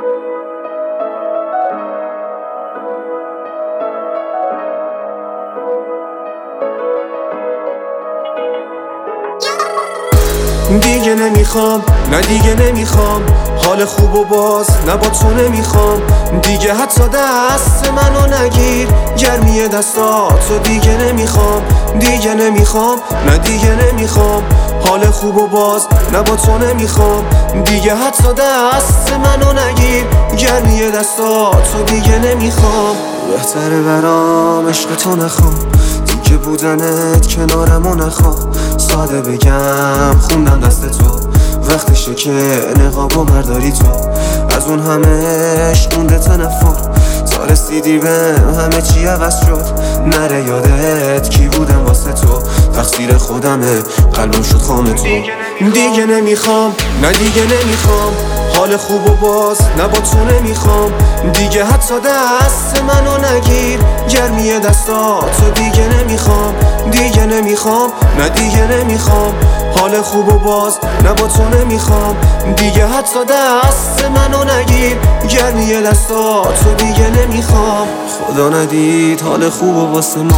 دیگه نمیخوام، نه دیگه نمیخوام حال خوب و باز نه با تو نمیخوام. دیگه حتی دست منو نگیر، گرمی دستاتو دیگه نمیخوام. دیگه نمیخوام، نه دیگه نمیخوام حال خوب و باز نه با تو نمیخوام. دیگه حتی دست منو نگیر، گرمی دستاتو دیگه نمیخوام. بهتره برام عشق تو نخوام، دیگه بودنت کنارمو نخوام. ساده بگم خوندم دست تو، وقتشه که نقابو برداری تو. از اون همش مونده تنفر، تا رسیدی به همه چی عوض شد. نره یادت کی بودم واسه تو، تقصیر خودمه قلبم شد خام تو. دیگه نمیخوام، نه دیگه نمیخوام حال خوب و باز نه با تو نمیخوام. دیگه حتی دست منو نگیر، گرمی دستاتو دیگه نمیخوام. دیگه نمیخوام، نه دیگه نمیخوام حال خوب و باز نه با تو نمیخوام. دیگه حتی دست منو نگیر، گرمی دستاتو دیگه نمیخوام. خدا ندید حال خوب و واسه ما،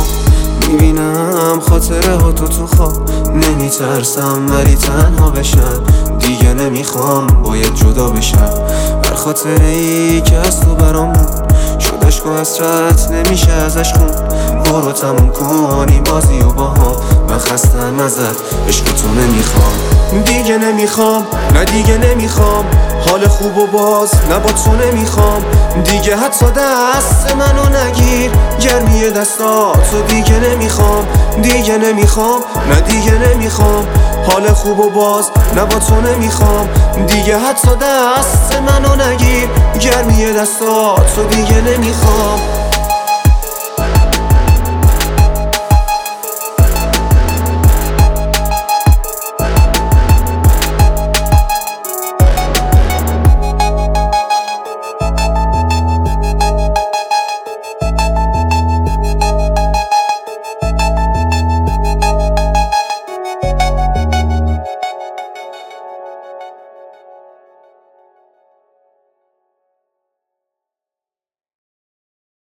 میبینم خاطره ها تو خواب. نمیترسم ولی تنها بشم، دیگه نمیخوام باید جدا بشم. هر خاطره ای که از تو برام بود شد عشق و حسرت نمیشه ازش خون. برو تموم کنی بازی و با هم، من خستم ازت عشق تو نمیخوام. دیگه نمیخوام، نه دیگه نمیخوام حال خوب و باز نه با تو نمیخوام. دیگه حتی دست منو نگیر، گرمی دستاتو دیگه نمیخوام. دیگه نمیخوام، نه دیگه نمیخوام حال خوب و باز نه با تو نمیخوام. دیگه حتی دست منو نگیر، گرمی دستاتو دیگه نمیخوام.